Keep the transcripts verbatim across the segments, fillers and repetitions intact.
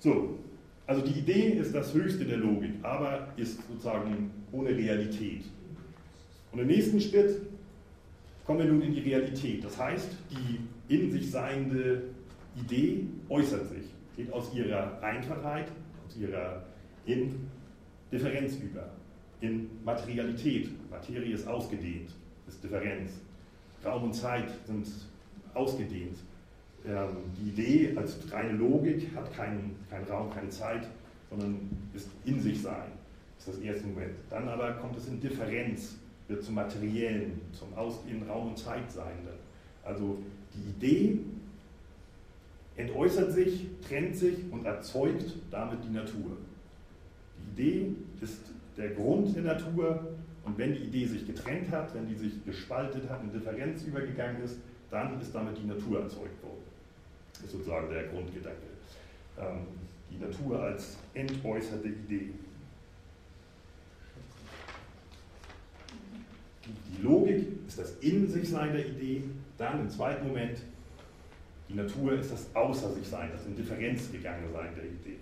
So, also die Idee ist das Höchste der Logik, aber ist sozusagen ohne Realität. Und im nächsten Schritt kommen wir nun in die Realität. Das heißt, die in sich seiende Idee äußert sich, geht aus ihrer Einfachheit, aus ihrer Indifferenz über, in Materialität. Materie ist ausgedehnt, ist Differenz. Raum und Zeit sind ausgedehnt. Ähm, die Idee als reine Logik hat keinen, keinen Raum, keine Zeit, sondern ist in sich sein. Das ist das erste Moment. Dann aber kommt es in Differenz, wird zum Materiellen, zum Aus in Raum und Zeit Seienden. Also die Idee entäußert sich, trennt sich und erzeugt damit die Natur. Die Idee ist der Grund der Natur und wenn die Idee sich getrennt hat, wenn die sich gespaltet hat, in Differenz übergegangen ist, dann ist damit die Natur erzeugt worden. Das ist sozusagen der Grundgedanke. Ähm, die Natur als entäußerte Idee. Die Logik ist das In-sich-Sein der Idee, dann im zweiten Moment die Natur ist das Außer-sich-Sein, das in Differenz gegangen Sein der Idee.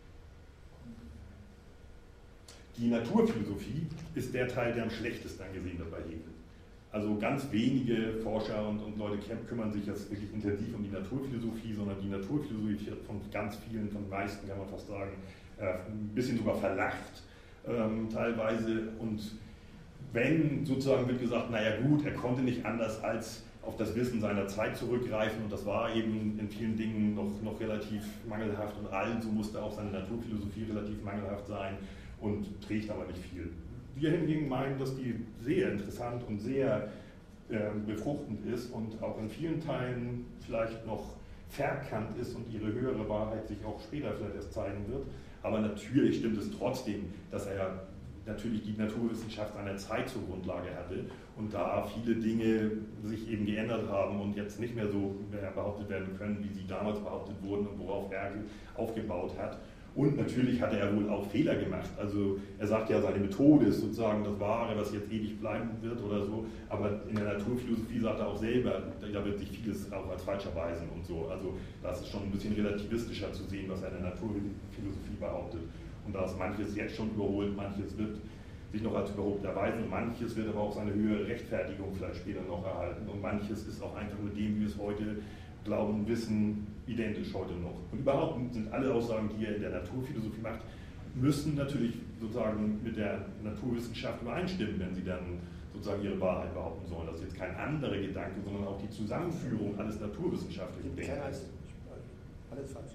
Die Naturphilosophie ist der Teil, der am schlechtesten angesehen wird bei Hegel. Also ganz wenige Forscher und, und Leute kümmern sich jetzt wirklich intensiv um die Naturphilosophie, sondern die Naturphilosophie wird von ganz vielen, von den meisten kann man fast sagen, ein bisschen sogar verlacht ähm, teilweise. Und wenn sozusagen wird gesagt, naja gut, er konnte nicht anders als auf das Wissen seiner Zeit zurückgreifen und das war eben in vielen Dingen noch, noch relativ mangelhaft und allen, so musste auch seine Naturphilosophie relativ mangelhaft sein und trägt aber nicht viel. Wir hingegen meinen, dass die sehr interessant und sehr äh, befruchtend ist und auch in vielen Teilen vielleicht noch verkannt ist und ihre höhere Wahrheit sich auch später vielleicht erst zeigen wird. Aber natürlich stimmt es trotzdem, dass er natürlich die Naturwissenschaft seiner Zeit zur Grundlage hatte und da viele Dinge sich eben geändert haben und jetzt nicht mehr so behauptet werden können, wie sie damals behauptet wurden und worauf er aufgebaut hat. Und natürlich hatte er wohl auch Fehler gemacht. Also er sagt ja, seine Methode ist sozusagen das Wahre, was jetzt ewig bleiben wird oder so. Aber in der Naturphilosophie sagt er auch selber, da wird sich vieles auch als falsch erweisen und so. Also das ist schon ein bisschen relativistischer zu sehen, was er in der Naturphilosophie behauptet. Und da ist manches jetzt schon überholt, manches wird sich noch als überholt erweisen, manches wird aber auch seine höhere Rechtfertigung vielleicht später noch erhalten und manches ist auch einfach mit dem, wie wir es heute glauben und wissen, identisch heute noch. Und überhaupt sind alle Aussagen, die er in der Naturphilosophie macht, müssen natürlich sozusagen mit der Naturwissenschaft übereinstimmen, wenn sie dann sozusagen ihre Wahrheit behaupten sollen. Das ist jetzt kein anderer Gedanke, sondern auch die Zusammenführung alles naturwissenschaftlichen Denkens. Alles falsch.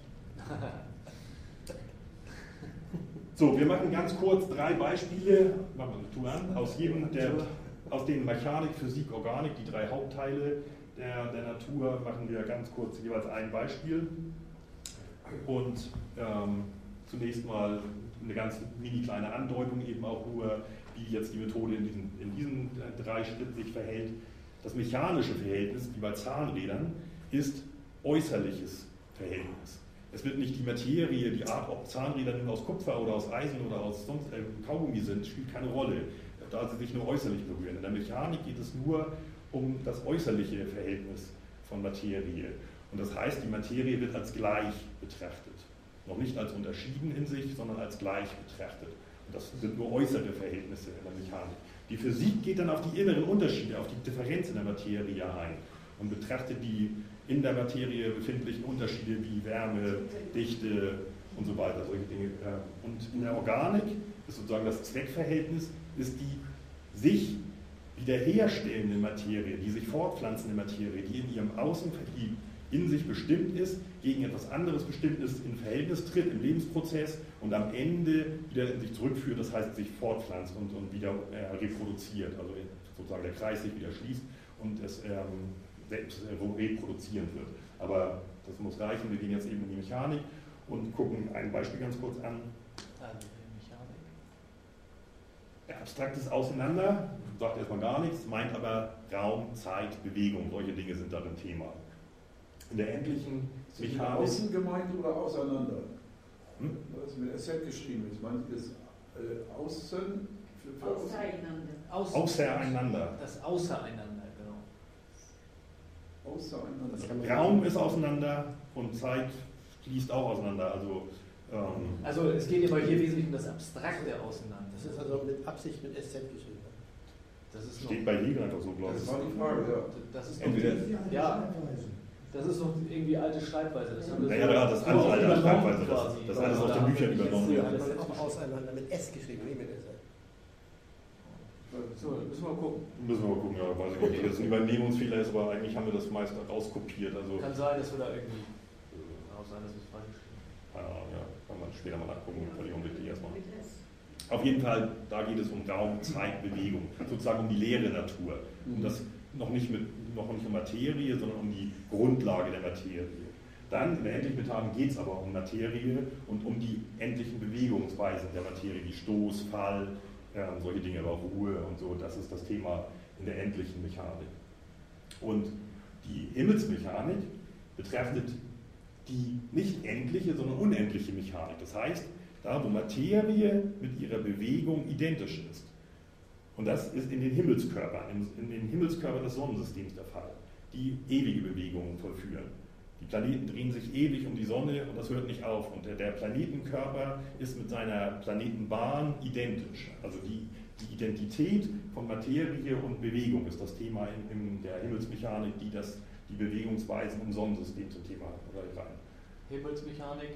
So, wir machen ganz kurz drei Beispiele, machen wir an, aus jedem der, aus den Mechanik, Physik, Organik, die drei Hauptteile der, der Natur, machen wir ganz kurz jeweils ein Beispiel. Und ähm, zunächst mal eine ganz mini kleine Andeutung, eben auch nur, wie jetzt die Methode in diesen, in diesen drei Schritten sich verhält. Das mechanische Verhältnis, wie bei Zahnrädern, ist äußerliches Verhältnis. Es wird nicht die Materie, die Art, ob Zahnräder nun aus Kupfer oder aus Eisen oder aus sonst äh, Kaugummi sind, spielt keine Rolle, da sie sich nur äußerlich berühren. In der Mechanik geht es nur um das äußerliche Verhältnis von Materie. Und das heißt, die Materie wird als gleich betrachtet. Noch nicht als unterschieden in sich, sondern als gleich betrachtet. Und das sind nur äußere Verhältnisse in der Mechanik. Die Physik geht dann auf die inneren Unterschiede, auf die Differenz in der Materie ein und betrachtet die in der Materie befindlichen Unterschiede wie Wärme, Dichte und so weiter, solche Dinge. Und in der Organik ist sozusagen das Zweckverhältnis, ist die sich wiederherstellende Materie, die sich fortpflanzende Materie, die in ihrem Außen, die in sich bestimmt ist, gegen etwas anderes bestimmt ist, in Verhältnis tritt im Lebensprozess und am Ende wieder in sich zurückführt, das heißt sich fortpflanzt und, und wieder äh, reproduziert, also sozusagen der Kreis sich wieder schließt und es ähm, selbst reproduzieren wird. Aber das muss reichen, wir gehen jetzt eben in die Mechanik und gucken ein Beispiel ganz kurz an. Abstraktes Auseinander, sagt erstmal gar nichts, meint aber Raum, Zeit, Bewegung, solche Dinge sind da ein Thema. In der endlichen Mechanik... Außen gemeint oder auseinander? Hm? Das ist mit S Z geschrieben, ich meine das äh, Außen... Für, für Außereinander. Außen. Außereinander. Das Außereinander, genau. Außereinander. Raum ist auseinander und Zeit fließt auch auseinander. Also Ähm, Also es geht aber hier wesentlich um das abstrakte Auseinander. Das ist also mit Absicht mit S Z geschrieben. Das ist noch, steht bei Hegel einfach so, glaube Das ich. war die Frage, ja. das ist noch, Entweder- ja, das ist noch irgendwie alte Schreibweise. Das haben wir Ja, so- ja, das ist so alles auch alte übernommen Schreibweise, das- quasi. das ist alles aus den Da Büchern haben wir übernommen, jetzt ja. hier Das alles- ist auch auseinander mit S geschrieben, nicht mit S Z. So, müssen wir mal gucken. Müssen wir mal gucken, ja, weiß ich nicht, ob das ein Übernehmungsfehler ist, aber eigentlich haben wir das meist rauskopiert. Also, Kann sein, dass wir da irgendwie. Kann auch sein, dass wir es falsch geschrieben keine Ahnung, ja, kann man später mal nachgucken, völlig unwichtig erstmal. Auf jeden Fall, da geht es um Raum, Zeit, Bewegung, sozusagen um die leere Natur. Um das noch nicht, mit, noch nicht um Materie, sondern um die Grundlage der Materie. Dann in der endlichen Betragung geht es aber um Materie und um die endlichen Bewegungsweisen der Materie, wie Stoß, Fall, ja, solche Dinge, aber auch Ruhe und so. Das ist das Thema in der endlichen Mechanik. Und die Himmelsmechanik betrachtet die nicht endliche, sondern unendliche Mechanik. Das heißt, da wo Materie mit ihrer Bewegung identisch ist. Und das ist in den Himmelskörpern, in, in den Himmelskörpern des Sonnensystems der Fall, die ewige Bewegungen vollführen. Die Planeten drehen sich ewig um die Sonne und das hört nicht auf. Und der, der Planetenkörper ist mit seiner Planetenbahn identisch. Also die, die Identität von Materie und Bewegung ist das Thema in, in der Himmelsmechanik, die das, die Bewegungsweisen im Sonnensystem zum Thema rein. Himmelsmechanik.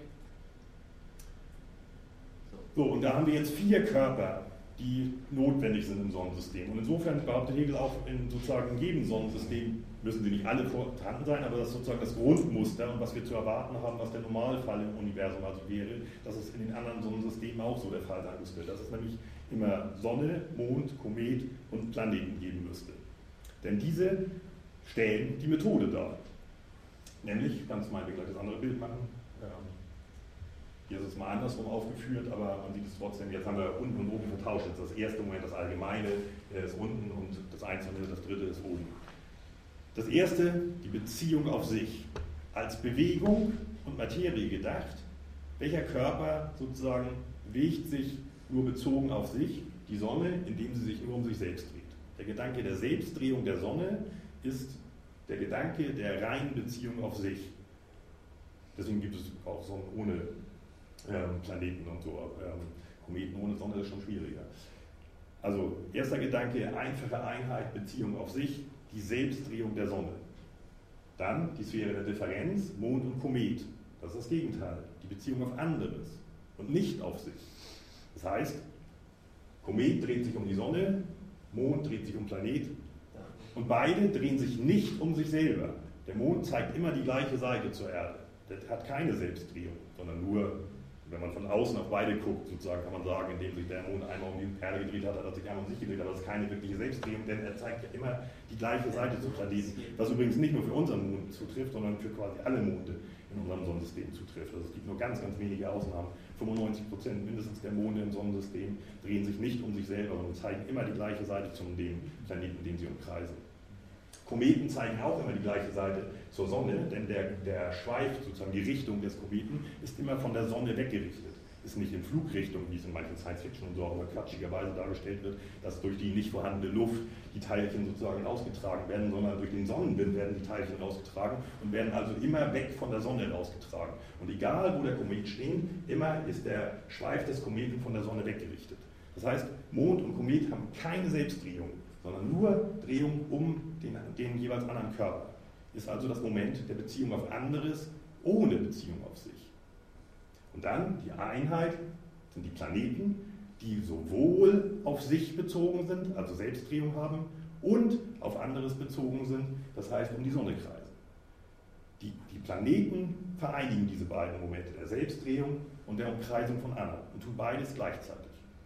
So, und da haben wir jetzt vier Körper, die notwendig sind im Sonnensystem. Und insofern behauptet Hegel auch, in sozusagen jedem Sonnensystem müssen sie nicht alle vorhanden sein, aber das ist sozusagen das Grundmuster und was wir zu erwarten haben, was der Normalfall im Universum also wäre, dass es in den anderen Sonnensystemen auch so der Fall sein müsste. Dass es nämlich immer Sonne, Mond, Komet und Planeten geben müsste. Denn diese stellen die Methode dar. Nämlich, ganz mal gleich das andere Bild machen. Ähm, Hier ist es mal andersrum aufgeführt, aber man sieht es trotzdem. Jetzt haben wir unten und oben vertauscht. Jetzt das erste Moment, das Allgemeine ist unten und das Einzelne, das dritte ist oben. Das erste, die Beziehung auf sich. Als Bewegung und Materie gedacht, welcher Körper sozusagen bewegt sich nur bezogen auf sich, die Sonne, indem sie sich nur um sich selbst dreht. Der Gedanke der Selbstdrehung der Sonne ist der Gedanke der reinen Beziehung auf sich. Deswegen gibt es auch Sonnen ohne ähm, Planeten und so. Ähm, Kometen ohne Sonne ist schon schwieriger. Also erster Gedanke, einfache Einheit, Beziehung auf sich, die Selbstdrehung der Sonne. Dann die Sphäre der Differenz, Mond und Komet. Das ist das Gegenteil, die Beziehung auf anderes und nicht auf sich. Das heißt, Komet dreht sich um die Sonne, Mond dreht sich um Planet und beide drehen sich nicht um sich selber. Der Mond zeigt immer die gleiche Seite zur Erde. Der hat keine Selbstdrehung, sondern nur, wenn man von außen auf beide guckt, sozusagen kann man sagen, indem sich der Mond einmal um die Erde gedreht hat, hat er sich einmal um sich gedreht, aber das ist keine wirkliche Selbstdrehung, denn er zeigt ja immer die gleiche Seite zum Planeten, was übrigens nicht nur für unseren Mond zutrifft, sondern für quasi alle Monde in unserem Sonnensystem zutrifft. Also es gibt nur ganz, ganz wenige Ausnahmen. fünfundneunzig Prozent mindestens der Monde im Sonnensystem drehen sich nicht um sich selber, sondern zeigen immer die gleiche Seite zum dem Planeten, den sie umkreisen. Kometen zeigen auch immer die gleiche Seite zur Sonne, denn der, der Schweif, sozusagen die Richtung des Kometen, ist immer von der Sonne weggerichtet. Ist nicht in Flugrichtung, wie es in manchen Science-Fiction und so auch immer quatschigerweise dargestellt wird, dass durch die nicht vorhandene Luft die Teilchen sozusagen rausgetragen werden, sondern durch den Sonnenwind werden die Teilchen rausgetragen und werden also immer weg von der Sonne rausgetragen. Und egal, wo der Komet steht, immer ist der Schweif des Kometen von der Sonne weggerichtet. Das heißt, Mond und Komet haben keine Selbstdrehung, sondern nur Drehung um den, den jeweils anderen Körper. Ist also das Moment der Beziehung auf anderes ohne Beziehung auf sich. Und dann die Einheit sind die Planeten, die sowohl auf sich bezogen sind, also Selbstdrehung haben, und auf anderes bezogen sind, das heißt um die Sonne kreisen. Die, die Planeten vereinigen diese beiden Momente der Selbstdrehung und der Umkreisung von anderen und tun beides gleichzeitig.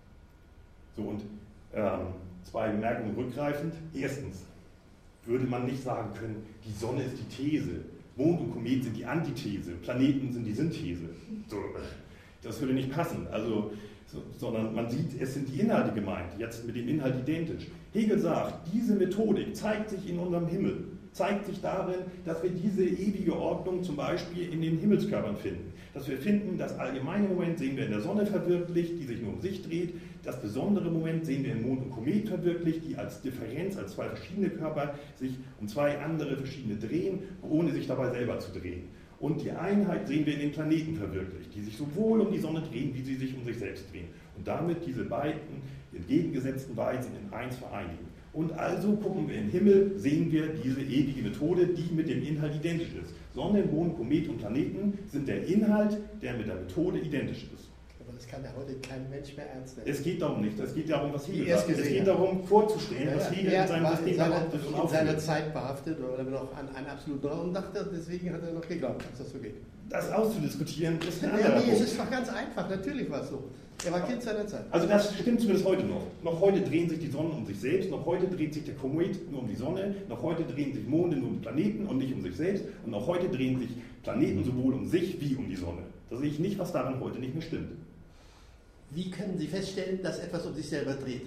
So, und ähm, zwei Bemerkungen rückgreifend. Erstens würde man nicht sagen können, die Sonne ist die These, Mond und Komet sind die Antithese, Planeten sind die Synthese. So, das würde nicht passen. Also, so, sondern man sieht, es sind die Inhalte gemeint, jetzt mit dem Inhalt identisch. Hegel sagt, diese Methodik zeigt sich in unserem Himmel, zeigt sich darin, dass wir diese ewige Ordnung zum Beispiel in den Himmelskörpern finden. Dass wir finden, das allgemeine Moment sehen wir in der Sonne verwirklicht, die sich nur um sich dreht. Das besondere Moment sehen wir in Mond und Komet verwirklicht, die als Differenz, als zwei verschiedene Körper sich um zwei andere verschiedene drehen, ohne sich dabei selber zu drehen. Und die Einheit sehen wir in den Planeten verwirklicht, die sich sowohl um die Sonne drehen, wie sie sich um sich selbst drehen. Und damit diese beiden entgegengesetzten Weisen in eins vereinigen. Und also gucken wir in den Himmel, sehen wir diese ewige Methode, die mit dem Inhalt identisch ist. Sonne, Mond, Komet und Planeten sind der Inhalt, der mit der Methode identisch ist. Aber das kann ja heute kein Mensch mehr ernst nehmen. Es geht darum nicht, es geht darum, was Hegel Erst sagt. Es gesehen geht hat. darum, vorzustellen, Ja, was Hegel er in seinem war System in seiner, behauptet und in seiner aufführt. Zeit behaftet oder noch an einen absoluten Raum und dachte, deswegen hat er noch geglaubt, dass das so geht. Das auszudiskutieren ist ein Ja, anderer nee, es Punkt. ist doch ganz einfach, natürlich war es so. Er war Kind seiner Zeit. Also das stimmt zumindest heute noch. Noch heute drehen sich die Sonnen um sich selbst, noch heute dreht sich der Komet nur um die Sonne, noch heute drehen sich Monde nur um Planeten und nicht um sich selbst und noch heute drehen sich Planeten sowohl um sich wie um die Sonne. Da sehe ich nicht, was daran heute nicht mehr stimmt. Wie können Sie feststellen, dass etwas um sich selber dreht?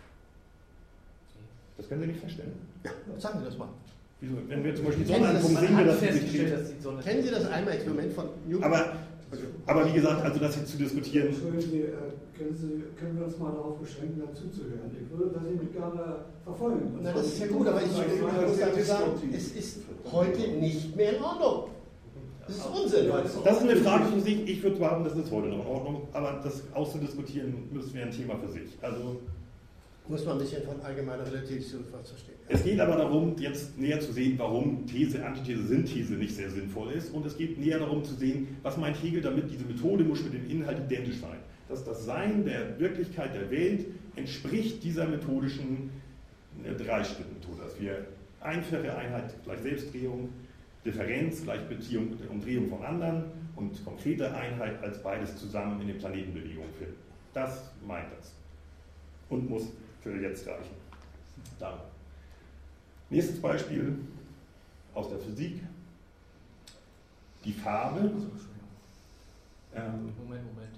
Das können Sie nicht feststellen. Ja, sagen Sie das mal. Wieso? Wenn wir zum Beispiel die Kennen Sonne Sie das? angucken, sehen wir, dass sie sich festgestellt, dreht. dass die Sonne Kennen Sie das Eimer-Experiment von Newton? Aber, aber wie gesagt, also das jetzt zu diskutieren, Entschuldigen Sie, äh, können, Sie, können wir uns mal darauf beschränken, dazu zu hören? Ich würde das nämlich gerne verfolgen. Na, das ist ja gut, aber ich, ich, ich muss dazu sagen, es ist heute nicht mehr in Ordnung. Das ist Unsinn. das ist eine Frage für sich. Ich würde behaupten, das ist heute noch in Ordnung, aber das auszudiskutieren müssen wir ein Thema für sich. Also Muss man ein bisschen von allgemeiner Relativität was verstehen. es geht aber darum, jetzt näher zu sehen, warum These, Antithese, Synthese nicht sehr sinnvoll ist. Und es geht näher darum zu sehen, was meint Hegel damit, diese Methode muss mit dem Inhalt identisch sein. Dass das Sein der Wirklichkeit der Welt entspricht dieser methodischen äh, Drei-Schritt-Methode. Dass wir einfache Einheit gleich Selbstdrehung, Differenz gleich Beziehung und Umdrehung von anderen und konkrete Einheit als beides zusammen in den Planetenbewegung finden. Das meint das. Und muss für jetzt reichen. Dann. Nächstes Beispiel aus der Physik. Die Farbe. Ähm, Moment, Moment.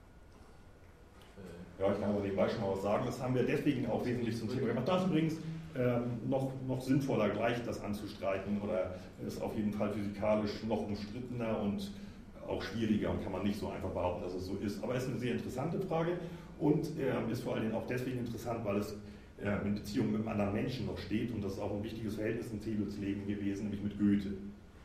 Äh, ja, ich kann aber nebenbei schon mal was sagen. Das haben wir deswegen auch wesentlich zum Thema gemacht. Das ist übrigens ähm, noch, noch sinnvoller, gleich das anzustreiten oder ist auf jeden Fall physikalisch noch umstrittener und auch schwieriger und kann man nicht so einfach behaupten, dass es so ist. Aber es ist eine sehr interessante Frage und äh, ist vor allen Dingen auch deswegen interessant, weil es äh, in Beziehung mit einem anderen Menschen noch steht und das ist auch ein wichtiges Verhältnis in Hegels Leben gewesen, nämlich mit Goethe.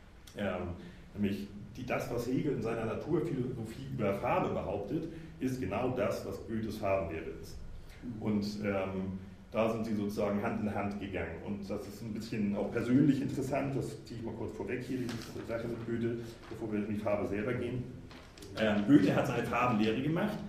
Ähm, nämlich die, das, was Hegel in seiner Naturphilosophie über Farbe behauptet, ist genau das, was Goethes Farbenlehre ist. Und ähm, da sind sie sozusagen Hand in Hand gegangen. Und das ist ein bisschen auch persönlich interessant, das ziehe ich mal kurz vorweg hier, die Sache mit Goethe, bevor wir in die Farbe selber gehen. Ähm, Goethe hat seine Farbenlehre gemacht,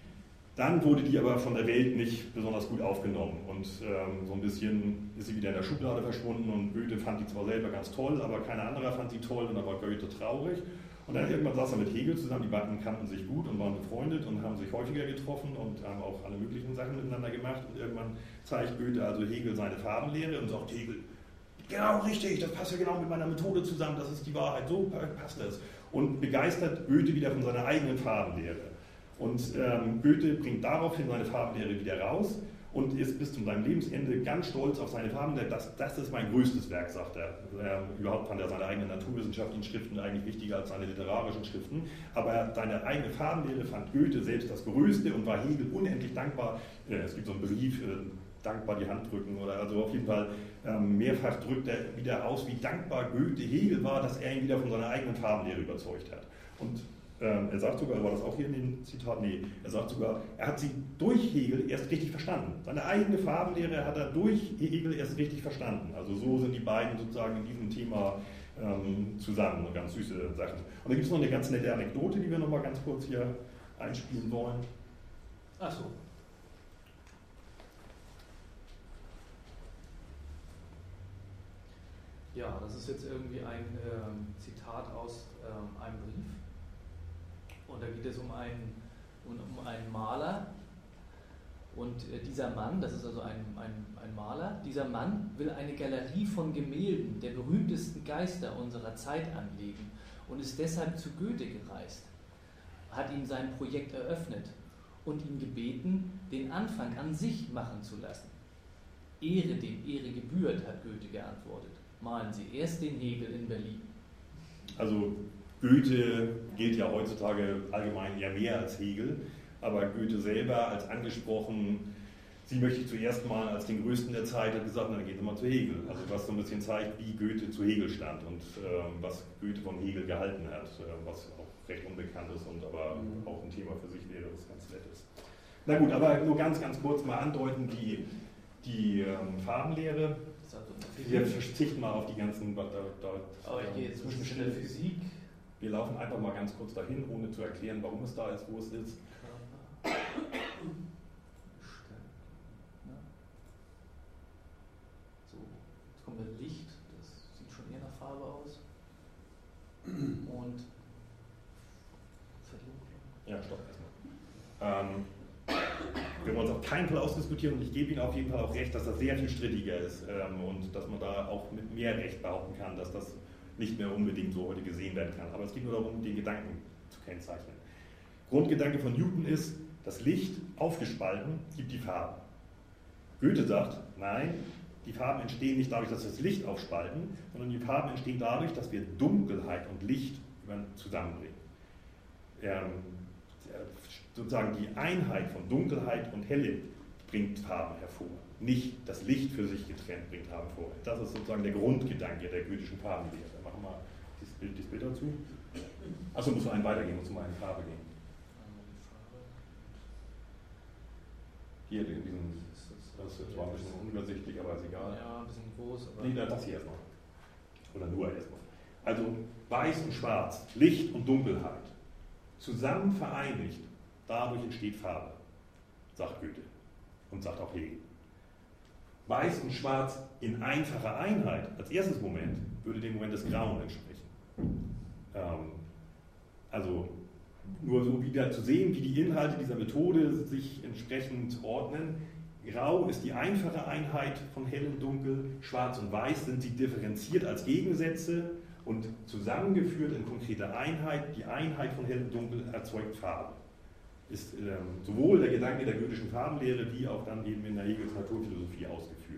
dann wurde die aber von der Welt nicht besonders gut aufgenommen und ähm, so ein bisschen ist sie wieder in der Schublade verschwunden und Goethe fand die zwar selber ganz toll, aber keiner anderer fand sie toll und dann war Goethe traurig. Und dann irgendwann saß er mit Hegel zusammen, die beiden kannten sich gut und waren befreundet und haben sich häufiger getroffen und haben auch alle möglichen Sachen miteinander gemacht. Und irgendwann zeigt Goethe also Hegel seine Farbenlehre und sagt Hegel, genau richtig, das passt ja genau mit meiner Methode zusammen, das ist die Wahrheit, so passt das. Und begeistert Goethe wieder von seiner eigenen Farbenlehre. Und ähm, Goethe bringt daraufhin seine Farbenlehre wieder raus und ist bis zu seinem Lebensende ganz stolz auf seine Farbenlehre. Das, das ist mein größtes Werk, sagt er. Ähm, überhaupt fand er seine eigenen naturwissenschaftlichen Schriften eigentlich wichtiger als seine literarischen Schriften. Aber seine eigene Farbenlehre fand Goethe selbst das Größte und war Hegel unendlich dankbar. Äh, es gibt so einen Brief, äh, dankbar die Hand drücken oder also auf jeden Fall ähm, mehrfach drückt er wieder aus, wie dankbar Goethe Hegel war, dass er ihn wieder von seiner eigenen Farbenlehre überzeugt hat. Und ähm, er sagt sogar, war das auch hier in dem Zitat? Nee, er sagt sogar, er hat sie durch Hegel erst richtig verstanden. Seine eigene Farbenlehre hat er durch Hegel erst richtig verstanden. Also so sind die beiden sozusagen in diesem Thema ähm, zusammen, ganz süße Sachen. Und da gibt es noch eine ganz nette Anekdote, die wir noch mal ganz kurz hier einspielen wollen. Ach so. Ja, das ist jetzt irgendwie ein ähm, Zitat aus ähm, einem Brief. Und da geht es um einen, um, um einen Maler. Und äh, dieser Mann, das ist also ein, ein, ein Maler, dieser Mann will eine Galerie von Gemälden der berühmtesten Geister unserer Zeit anlegen und ist deshalb zu Goethe gereist, hat ihm sein Projekt eröffnet und ihn gebeten, den Anfang an sich machen zu lassen. Ehre dem Ehre gebührt, hat Goethe geantwortet. Malen Sie erst den Hegel in Berlin. Also Goethe gilt ja heutzutage allgemein eher mehr als Hegel, aber Goethe selber als angesprochen sie möchte ich zuerst mal als den Größten der Zeit, hat gesagt, na, dann geht sie mal zu Hegel. Also was so ein bisschen zeigt, wie Goethe zu Hegel stand und äh, was Goethe von Hegel gehalten hat, äh, was auch recht unbekannt ist und aber mhm. auch ein Thema für sich wäre, was ganz nett ist. Na gut, aber nur ganz, ganz kurz mal andeuten, die, die ähm, Farbenlehre. Wir verzichten mal auf die ganzen da, da, aber ich gehe jetzt zwischen der Physik. Wir laufen einfach mal ganz kurz dahin, ohne zu erklären, warum es da ist, wo es ist. So, jetzt kommt das Licht, das sieht schon eher nach Farbe aus. Und ja, stopp erstmal. Ähm, wir wollen uns auf keinen Fall ausdiskutieren und ich gebe Ihnen auf jeden Fall auch recht, dass das sehr viel strittiger ist ähm, und dass man da auch mit mehr Recht behaupten kann, dass das nicht mehr unbedingt so heute gesehen werden kann. Aber es geht nur darum, den Gedanken zu kennzeichnen. Grundgedanke von Newton ist, das Licht aufgespalten gibt die Farben. Goethe sagt, nein, die Farben entstehen nicht dadurch, dass wir das Licht aufspalten, sondern die Farben entstehen dadurch, dass wir Dunkelheit und Licht zusammenbringen. Ähm, sozusagen die Einheit von Dunkelheit und Helle bringt Farben hervor. Nicht das Licht für sich getrennt bringt Farben hervor. Das ist sozusagen der Grundgedanke der goethischen Farbenlehre. Machen wir mal dieses Bild, dieses Bild dazu. Achso, muss noch einen weitergehen, muss mal eine Farbe gehen. Hier, diesen, das ist zwar ein bisschen unübersichtlich, aber ist egal. Ja, ein bisschen groß. Aber nee, das hier erstmal. Oder nur erstmal. Also weiß und schwarz, Licht und Dunkelheit, zusammen vereinigt, dadurch entsteht Farbe, sagt Goethe und sagt auch Hegel. Weiß und Schwarz in einfacher Einheit, als erstes Moment, würde dem Moment des Grauen entsprechen. Ähm, also nur so wieder zu sehen, wie die Inhalte dieser Methode sich entsprechend ordnen. Grau ist die einfache Einheit von hell und dunkel, schwarz und weiß sind sie differenziert als Gegensätze und zusammengeführt in konkrete Einheit, die Einheit von hell und dunkel erzeugt Farbe. Ist ähm, sowohl der Gedanke der goethischen Farbenlehre wie auch dann eben in der Hegels Naturphilosophie ausgeführt.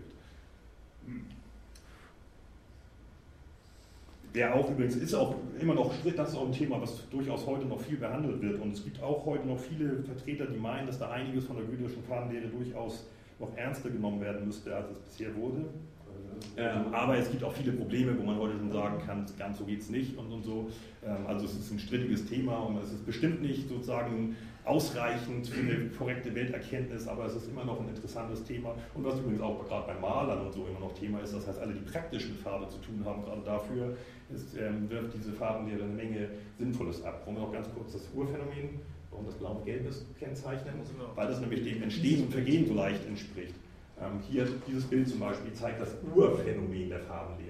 Der auch übrigens ist auch immer noch, das ist auch ein Thema, was durchaus heute noch viel behandelt wird und es gibt auch heute noch viele Vertreter, die meinen, dass da einiges von der goethischen Farbenlehre durchaus noch ernster genommen werden müsste, als es bisher wurde. Ähm, aber es gibt auch viele Probleme, wo man heute schon sagen kann, ganz so geht es nicht und, und so. Ähm, also es ist ein strittiges Thema und es ist bestimmt nicht sozusagen ausreichend für eine korrekte Welterkenntnis, aber es ist immer noch ein interessantes Thema. Und was übrigens auch gerade bei Malern und so immer noch Thema ist, das heißt, alle, die praktisch mit Farbe zu tun haben, gerade dafür ist, ähm, wirft diese Farbenlehre eine Menge Sinnvolles ab. Wollen wir noch ganz kurz das Urphänomen, warum das Blau und Gelb ist, kennzeichnen? Weil das nämlich dem Entstehen und Vergehen so leicht entspricht. Ähm, hier, dieses Bild zum Beispiel zeigt das Urphänomen der Farbenlehre.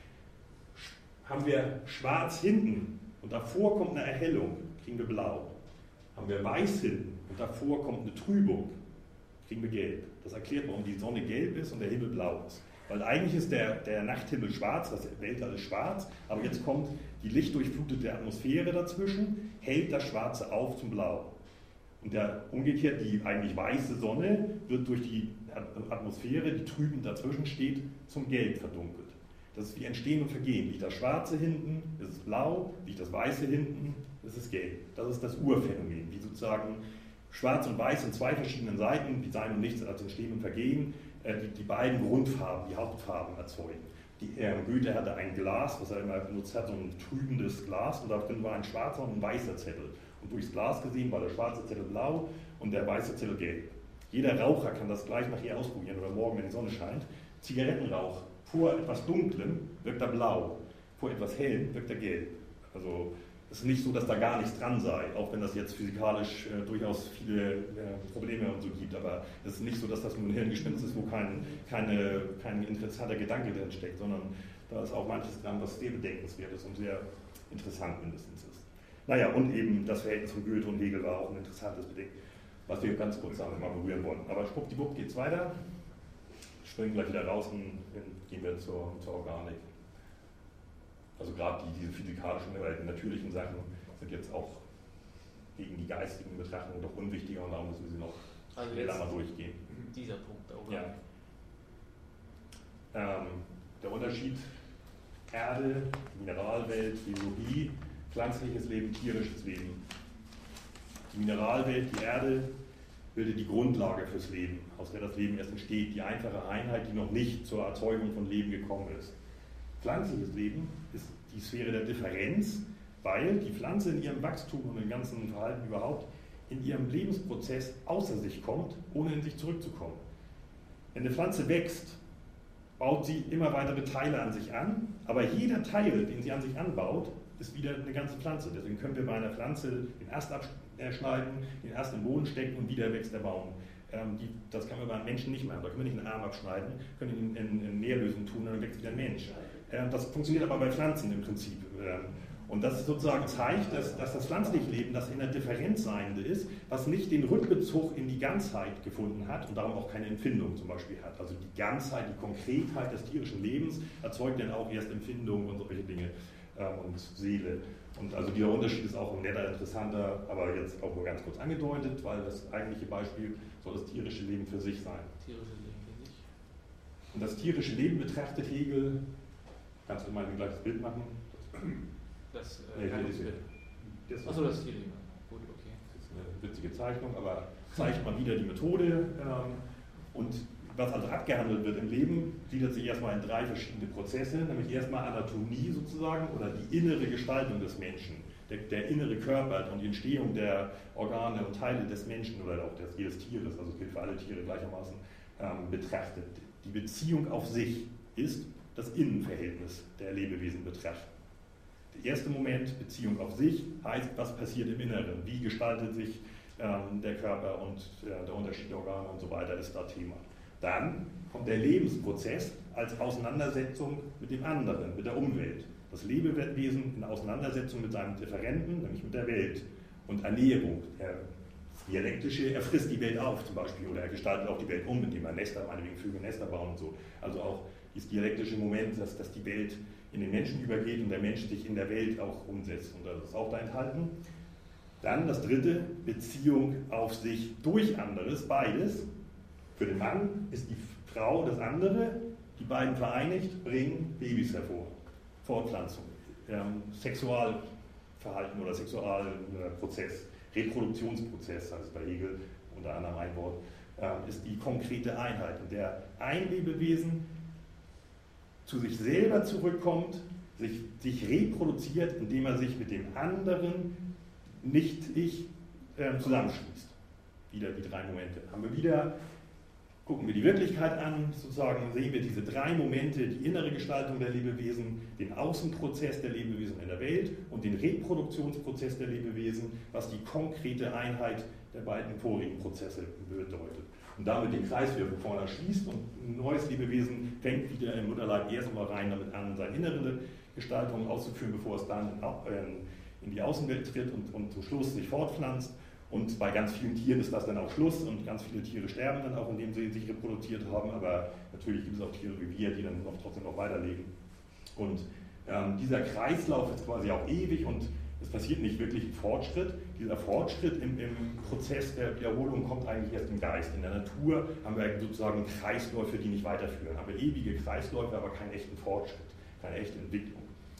Haben wir schwarz hinten und davor kommt eine Erhellung, kriegen wir blau. Haben wir weiß hinten und davor kommt eine Trübung, kriegen wir gelb. Das erklärt, warum die Sonne gelb ist und der Himmel blau ist. Weil eigentlich ist der, der Nachthimmel schwarz, das Weltall ist schwarz, aber jetzt kommt die lichtdurchflutete Atmosphäre dazwischen, hält das Schwarze auf zum Blau. Und der, umgekehrt, die eigentlich weiße Sonne wird durch die Atmosphäre, die trübend dazwischen steht, zum Gelb verdunkelt. Das ist wie Entstehen und Vergehen. Liegt das Schwarze hinten, ist es blau, liegt das Weiße hinten, ist es gelb. Das ist das Urphänomen, wie sozusagen Schwarz und Weiß in zwei verschiedenen Seiten, die Sein und Nichts als Entstehen und Vergehen, äh, die, die beiden Grundfarben, die Hauptfarben erzeugen. Die, äh, Goethe hatte ein Glas, was er immer benutzt hat, so ein trübendes Glas, und da drin war ein schwarzer und ein weißer Zettel. Und durchs Glas gesehen war der schwarze Zettel blau und der weiße Zettel gelb. Jeder Raucher kann das gleich nachher ausprobieren oder morgen, wenn die Sonne scheint. Zigarettenrauch vor etwas Dunklem wirkt er blau, vor etwas Hellem wirkt er gelb. Also es ist nicht so, dass da gar nichts dran sei, auch wenn das jetzt physikalisch äh, durchaus viele äh, Probleme und so gibt. Aber es ist nicht so, dass das nur ein Hirngespinst ist, wo kein, keine, kein interessanter Gedanke drin steckt, sondern da ist auch manches dran, was sehr bedenkenswert ist und sehr interessant mindestens ist. Naja, und eben das Verhältnis von Goethe und Hegel war auch ein interessantes Bedenken, was wir ganz kurz damit mal berühren wollen. Aber schwuppdiwupp geht es weiter. Springen gleich wieder raus und dann gehen wir zur, zur Organik. Also gerade die, diese physikalischen, weil die natürlichen Sachen sind jetzt auch gegen die geistigen Betrachtungen doch unwichtiger und darum müssen wir sie noch also schneller mal durchgehen. Dieser Punkt der Organik. Ja. Ähm, der Unterschied Erde, Mineralwelt, Biologie, pflanzliches Leben, tierisches Leben. Die Mineralwelt, die Erde, bildet die Grundlage fürs Leben, aus der das Leben erst entsteht, die einfache Einheit, die noch nicht zur Erzeugung von Leben gekommen ist. Pflanzliches Leben ist die Sphäre der Differenz, weil die Pflanze in ihrem Wachstum und im ganzen Verhalten überhaupt in ihrem Lebensprozess außer sich kommt, ohne in sich zurückzukommen. Wenn eine Pflanze wächst, baut sie immer weitere Teile an sich an, aber jeder Teil, den sie an sich anbaut, ist wieder eine ganze Pflanze. Deswegen können wir bei einer Pflanze den Ast abschneiden, den Ast im Boden stecken und wieder wächst der Baum. Ähm, die, das können wir bei Menschen nicht machen. Da können wir nicht einen Arm abschneiden, können ihn in, in, in Nährlösung tun und dann wächst wieder ein Mensch. Ähm, das funktioniert aber bei Pflanzen im Prinzip. Ähm, Und das sozusagen zeigt, dass, dass das pflanzliche Leben das in der Differenz Seiende ist, was nicht den Rückbezug in die Ganzheit gefunden hat und darum auch keine Empfindung zum Beispiel hat. Also die Ganzheit, die Konkretheit des tierischen Lebens erzeugt dann auch erst Empfindung und solche Dinge ähm, und Seele. Und also dieser Unterschied ist auch netter, interessanter, aber jetzt auch nur ganz kurz angedeutet, weil das eigentliche Beispiel soll das tierische Leben für sich sein. Tierische Leben für sich. Und das tierische Leben betrachtet Hegel, kannst du mal ein gleiches Bild machen? Das äh, nee, Bild. Achso, das Tierleben. Gut, okay. Das ist eine witzige Zeichnung, aber zeigt mal wieder die Methode. Ähm, und was also abgehandelt wird im Leben, gliedert sich erstmal in drei verschiedene Prozesse, nämlich erstmal Anatomie sozusagen oder die innere Gestaltung des Menschen, der, der innere Körper und die Entstehung der Organe und Teile des Menschen oder auch des, jedes Tieres, also es gilt für alle Tiere gleichermaßen, ähm, betrachtet. Die Beziehung auf sich ist das Innenverhältnis der Lebewesen betrachtet. Der erste Moment, Beziehung auf sich, heißt, was passiert im Inneren, wie gestaltet sich ähm, der Körper und äh, der Unterschied der Organe und so weiter, ist da Thema. Dann kommt der Lebensprozess als Auseinandersetzung mit dem anderen, mit der Umwelt. Das Lebewesen in Auseinandersetzung mit seinem Differenten, nämlich mit der Welt. Und Ernährung, der dialektische, er frisst die Welt auf zum Beispiel oder er gestaltet auch die Welt um, indem er Nester, meinetwegen Vögel Nester bauen und so. Also auch dieses dialektische Moment, dass, dass die Welt in den Menschen übergeht und der Mensch sich in der Welt auch umsetzt. Und das ist auch da enthalten. Dann das dritte, Beziehung auf sich durch anderes, beides. Für den Mann ist die Frau das andere, die beiden vereinigt, bringen Babys hervor. Fortpflanzung, ähm, Sexualverhalten oder Sexualprozess, Reproduktionsprozess, heißt es bei Hegel unter anderem ein Wort, ähm, ist die konkrete Einheit, in der ein Lebewesen zu sich selber zurückkommt, sich, sich reproduziert, indem er sich mit dem anderen Nicht-Ich äh, zusammenschließt. Wieder die drei Momente. Haben wir wieder, gucken wir die Wirklichkeit an, sozusagen sehen wir diese drei Momente, die innere Gestaltung der Lebewesen, den Außenprozess der Lebewesen in der Welt und den Reproduktionsprozess der Lebewesen, was die konkrete Einheit der beiden vorigen Prozesse bedeutet. Und damit den Kreis wieder von vorne schließt und ein neues Lebewesen fängt wieder im Mutterleib erst einmal rein, damit an, seine innere Gestaltung auszuführen, bevor es dann in die Außenwelt tritt und, und zum Schluss sich fortpflanzt. Und bei ganz vielen Tieren ist das dann auch Schluss und ganz viele Tiere sterben dann auch, indem sie sich reproduziert haben, aber natürlich gibt es auch Tiere wie wir, die dann noch, trotzdem noch weiterleben. Und ähm, dieser Kreislauf ist quasi auch ewig und es passiert nicht wirklich ein Fortschritt. Dieser Fortschritt im, im Prozess der Wiederholung kommt eigentlich erst im Geist. In der Natur haben wir sozusagen Kreisläufe, die nicht weiterführen. Haben wir ewige Kreisläufe, aber keinen echten Fortschritt, keine echte Entwicklung.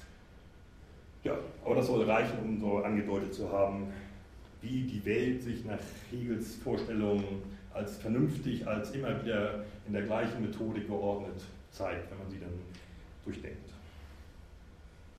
Ja, aber das soll reichen, um so angedeutet zu haben, wie die Welt sich nach Hegels Vorstellungen als vernünftig, als immer wieder in der gleichen Methodik geordnet zeigt, wenn man sie dann durchdenkt.